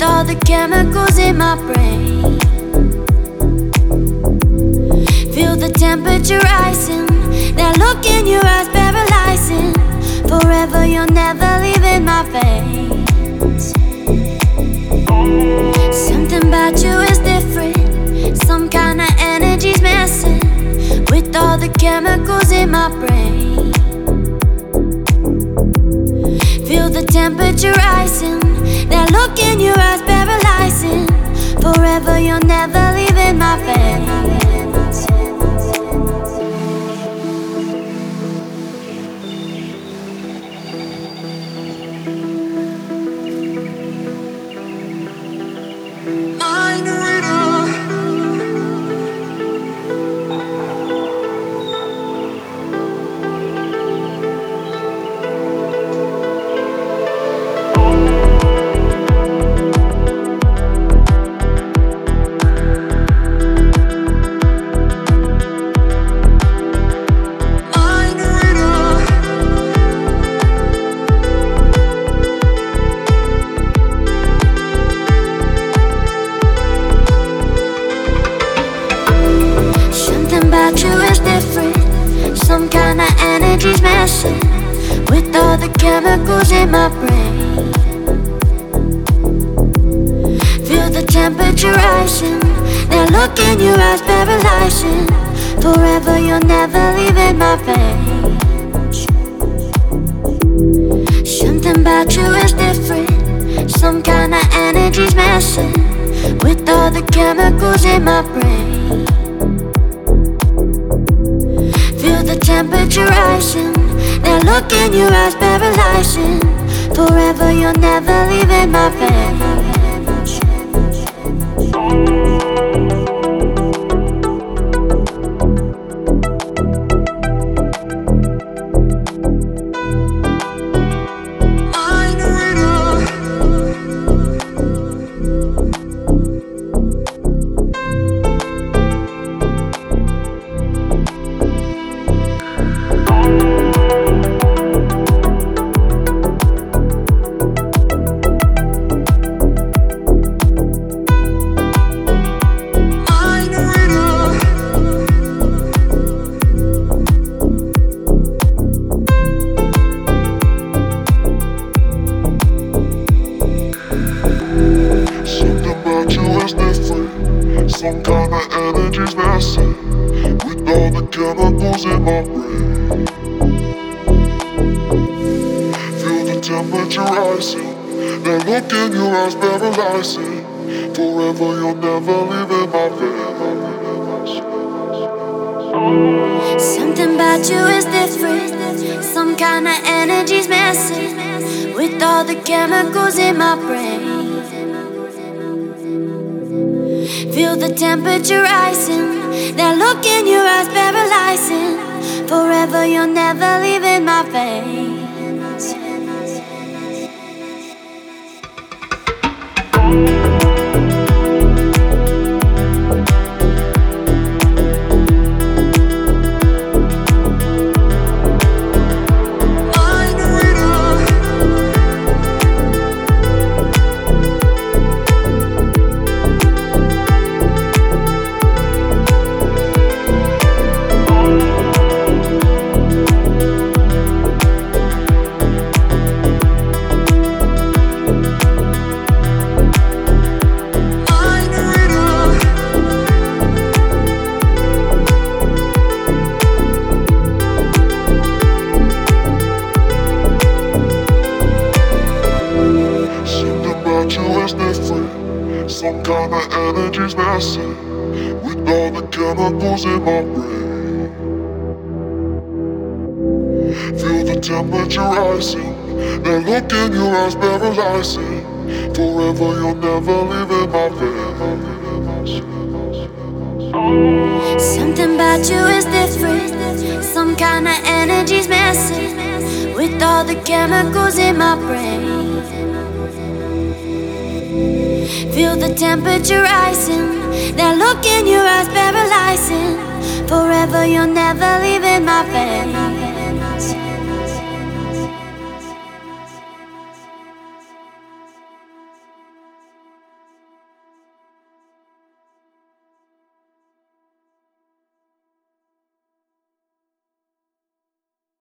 all the chemicals in my brain. Feel the temperature rising, that look in your eyes paralyzing. Forever you're never leaving my veins. Something about you is different, some kind of energy's messing with all the chemicals in my brain. Feel the temperature rising, that look in your eyes paralyzing. Forever you're never leaving my veins. Some kind of energy's messing with all the chemicals in my brain. Feel the temperature rising, that look in your eyes paralyzing. Forever you're never leaving my veins. Something about you is different, some kind of energy's messing with all the chemicals in my brain. Feel the temperature rising, that look in your eyes paralyzing. Forever you're never leaving my veins. Some kind of energy's messing with all the chemicals in my brain. Feel the temperature rising, that look in your eyes paralyzing. Forever you're never leaving my veins. Something about you is different, some kind of energy's messing with all the chemicals in my brain. Feel the temperature rising, that look in your eyes paralyzing. Forever you're never leaving my veins. Some kind of energy's messing with all the chemicals in my brain. Feel the temperature rising, that look in your eyes paralyzing. Forever you're never leaving my veins. Something about you is different, some kind of energy's messing with all the chemicals in my brain. Feel the temperature rising, that look in your eyes paralyzing. Forever you're never leaving my veins.